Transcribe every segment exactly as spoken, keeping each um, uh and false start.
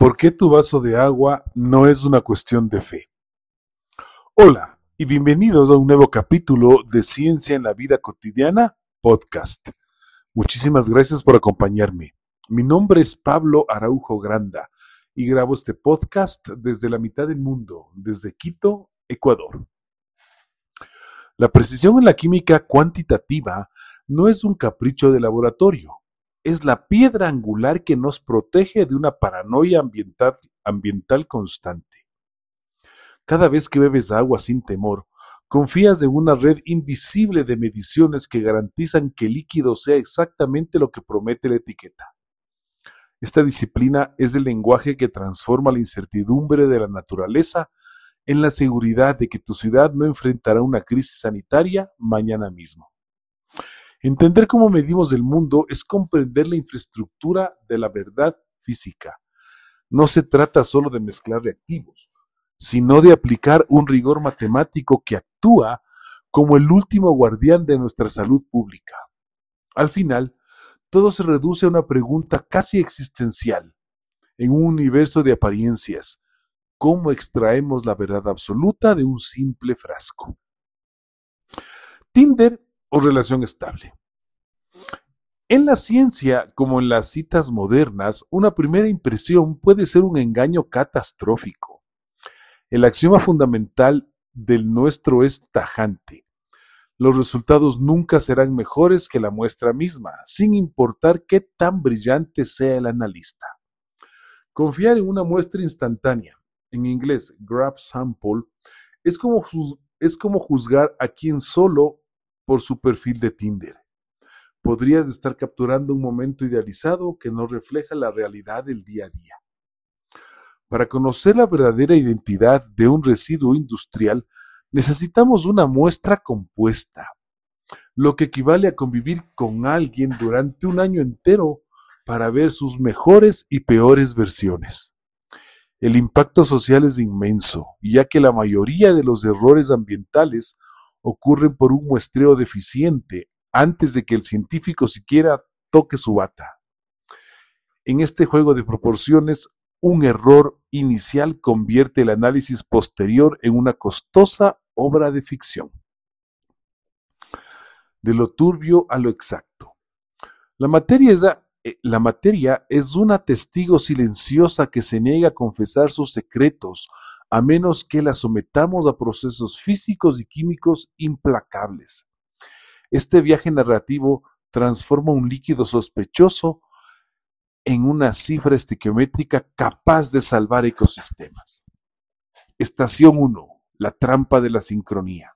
¿Por qué tu vaso de agua no es una cuestión de fe? Hola y bienvenidos a un nuevo capítulo de Ciencia en la Vida Cotidiana Podcast. Muchísimas gracias por acompañarme. Mi nombre es Pablo Araujo Granda y grabo este podcast desde la mitad del mundo, desde Quito, Ecuador. La precisión en la química cuantitativa no es un capricho de laboratorio. Es la piedra angular que nos protege de una paranoia ambiental, ambiental constante. Cada vez que bebes agua sin temor, confías en una red invisible de mediciones que garantizan que el líquido sea exactamente lo que promete la etiqueta. Esta disciplina es el lenguaje que transforma la incertidumbre de la naturaleza en la seguridad de que tu ciudad no enfrentará una crisis sanitaria mañana mismo. Entender cómo medimos el mundo es comprender la infraestructura de la verdad física. No se trata solo de mezclar reactivos, sino de aplicar un rigor matemático que actúa como el último guardián de nuestra salud pública. Al final, todo se reduce a una pregunta casi existencial. En un universo de apariencias, ¿cómo extraemos la verdad absoluta de un simple frasco? Tinder o relación estable. En la ciencia, como en las citas modernas, una primera impresión puede ser un engaño catastrófico. El axioma fundamental del nuestro es tajante. Los resultados nunca serán mejores que la muestra misma, sin importar qué tan brillante sea el analista. Confiar en una muestra instantánea, en inglés grab sample, es como, juz- es como juzgar a quien solo por su perfil de Tinder. Podrías estar capturando un momento idealizado que no refleja la realidad del día a día. Para conocer la verdadera identidad de un residuo industrial, necesitamos una muestra compuesta, lo que equivale a convivir con alguien durante un año entero para ver sus mejores y peores versiones. El impacto social es inmenso, ya que la mayoría de los errores ambientales ocurren por un muestreo deficiente antes de que el científico siquiera toque su bata. En este juego de proporciones, un error inicial convierte el análisis posterior en una costosa obra de ficción. De lo turbio a lo exacto. La materia es, la, eh, la materia es una testigo silenciosa que se niega a confesar sus secretos a menos que la sometamos a procesos físicos y químicos implacables. Este viaje narrativo transforma un líquido sospechoso en una cifra estequiométrica capaz de salvar ecosistemas. Estación uno. La trampa de la sincronía.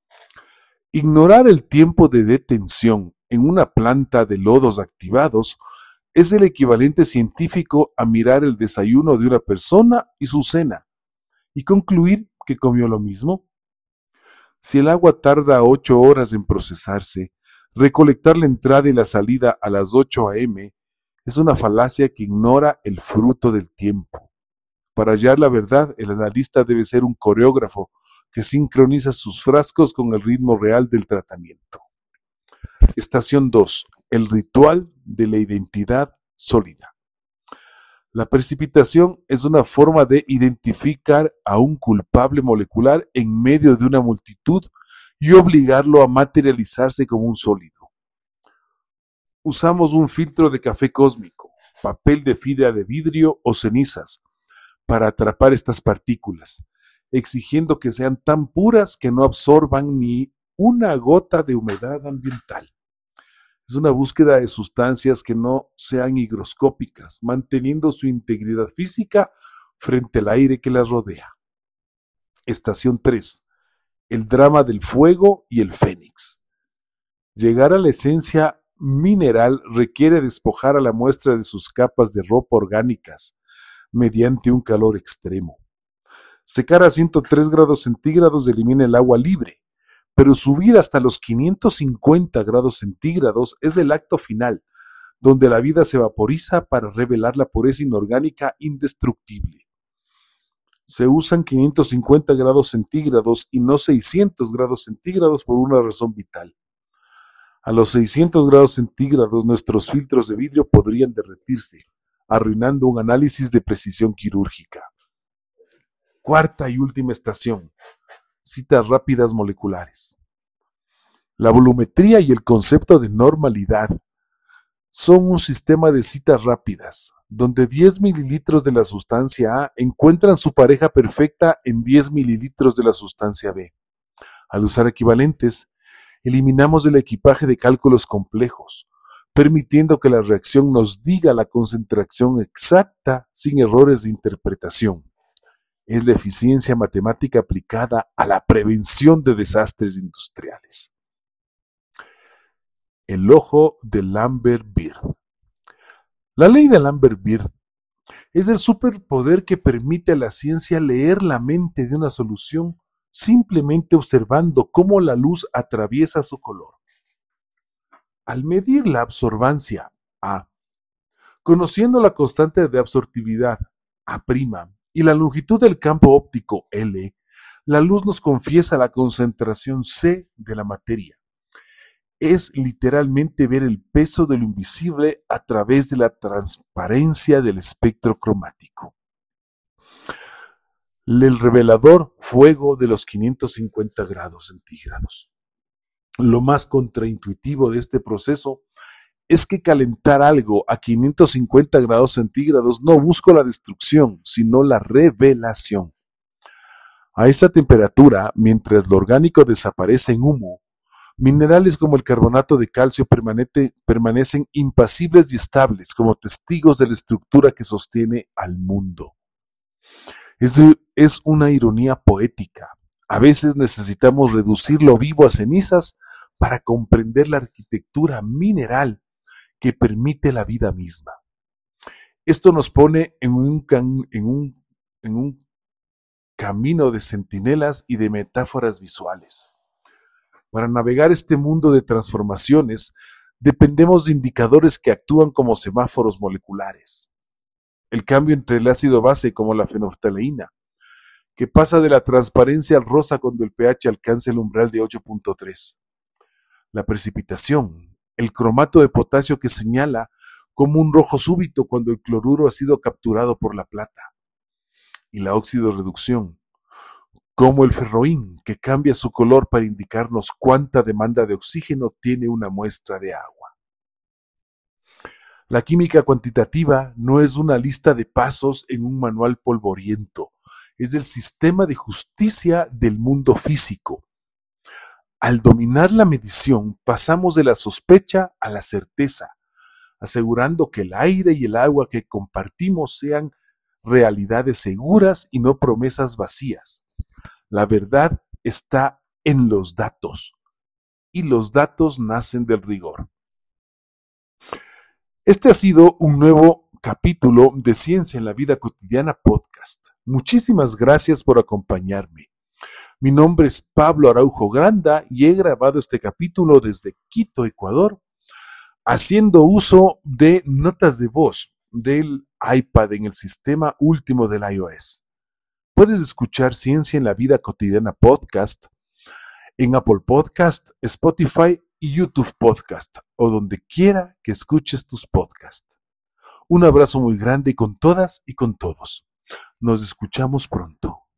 Ignorar el tiempo de detención en una planta de lodos activados es el equivalente científico a mirar el desayuno de una persona y su cena y concluir que comió lo mismo. Si el agua tarda ocho horas en procesarse, recolectar la entrada y la salida a las ocho a eme es una falacia que ignora el fruto del tiempo. Para hallar la verdad, el analista debe ser un coreógrafo que sincroniza sus frascos con el ritmo real del tratamiento. Estación dos. El ritual de la identidad sólida. La precipitación es una forma de identificar a un culpable molecular en medio de una multitud y obligarlo a materializarse como un sólido. Usamos un filtro de café cósmico, papel de fibra de vidrio o cenizas para atrapar estas partículas, exigiendo que sean tan puras que no absorban ni una gota de humedad ambiental. Es una búsqueda de sustancias que no sean higroscópicas, manteniendo su integridad física frente al aire que las rodea. Estación tres. El drama del fuego y el fénix. Llegar a la esencia mineral requiere despojar a la muestra de sus capas de ropa orgánicas mediante un calor extremo. Secar a ciento tres grados centígrados elimina el agua libre, pero subir hasta los quinientos cincuenta grados centígrados es el acto final, donde la vida se vaporiza para revelar la pureza inorgánica indestructible. Se usan quinientos cincuenta grados centígrados y no seiscientos grados centígrados por una razón vital. A los seiscientos grados centígrados nuestros filtros de vidrio podrían derretirse, arruinando un análisis de precisión quirúrgica. Cuarta y última estación, citas rápidas moleculares. La volumetría y el concepto de normalidad son un sistema de citas rápidas, donde diez mililitros de la sustancia A encuentran su pareja perfecta en diez mililitros de la sustancia B. Al usar equivalentes, eliminamos el equipaje de cálculos complejos, permitiendo que la reacción nos diga la concentración exacta sin errores de interpretación. Es la eficiencia matemática aplicada a la prevención de desastres industriales. El ojo de Lambert-Beard. La ley de Lambert-Beard es el superpoder que permite a la ciencia leer la mente de una solución simplemente observando cómo la luz atraviesa su color. Al medir la absorbancia A, conociendo la constante de absortividad A' y la longitud del campo óptico L, la luz nos confiesa la concentración C de la materia. Es literalmente ver el peso de lo invisible a través de la transparencia del espectro cromático. El revelador fuego de los quinientos cincuenta grados centígrados. Lo más contraintuitivo de este proceso es que calentar algo a quinientos cincuenta grados centígrados no busca la destrucción, sino la revelación. A esta temperatura, mientras lo orgánico desaparece en humo, minerales como el carbonato de calcio permanece, permanecen impasibles y estables como testigos de la estructura que sostiene al mundo. Es, es una ironía poética. A veces necesitamos reducir lo vivo a cenizas para comprender la arquitectura mineral que permite la vida misma. Esto nos pone en un, can, en un, en un camino de centinelas y de metáforas visuales. Para navegar este mundo de transformaciones, dependemos de indicadores que actúan como semáforos moleculares. El cambio entre el ácido base como la fenolftaleína, que pasa de la transparencia al rosa cuando el pH alcanza el umbral de ocho punto tres. La precipitación, el cromato de potasio que señala como un rojo súbito cuando el cloruro ha sido capturado por la plata. Y la oxidorreducción, como el ferroín, que cambia su color para indicarnos cuánta demanda de oxígeno tiene una muestra de agua. La química cuantitativa no es una lista de pasos en un manual polvoriento, es el sistema de justicia del mundo físico. Al dominar la medición, pasamos de la sospecha a la certeza, asegurando que el aire y el agua que compartimos sean realidades seguras y no promesas vacías. La verdad está en los datos, y los datos nacen del rigor. Este ha sido un nuevo capítulo de Ciencia en la Vida Cotidiana Podcast. Muchísimas gracias por acompañarme. Mi nombre es Pablo Araujo Granda y he grabado este capítulo desde Quito, Ecuador, haciendo uso de notas de voz del iPad en el sistema último del iOS. Puedes escuchar Ciencia en la Vida Cotidiana Podcast en Apple Podcast, Spotify y YouTube Podcast, o donde quiera que escuches tus podcasts. Un abrazo muy grande con todas y con todos. Nos escuchamos pronto.